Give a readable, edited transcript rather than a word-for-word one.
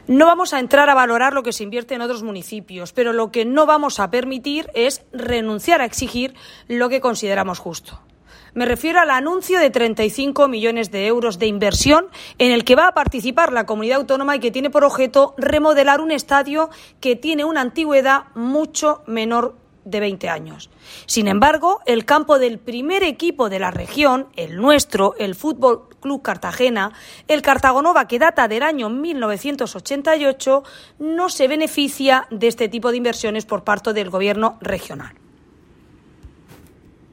No vamos a entrar a valorar lo que se invierte en otros municipios, pero lo que no vamos a permitir es renunciar a exigir lo que consideramos justo. Me refiero al anuncio de 35 millones de euros de inversión en el que va a participar la comunidad autónoma y que tiene por objeto remodelar un estadio que tiene una antigüedad mucho menor de 20 años. Sin embargo, el campo del primer equipo de la región, el nuestro, el Fútbol Club Cartagena, el Cartagonova, que data del año 1988, no se beneficia de este tipo de inversiones por parte del Gobierno regional.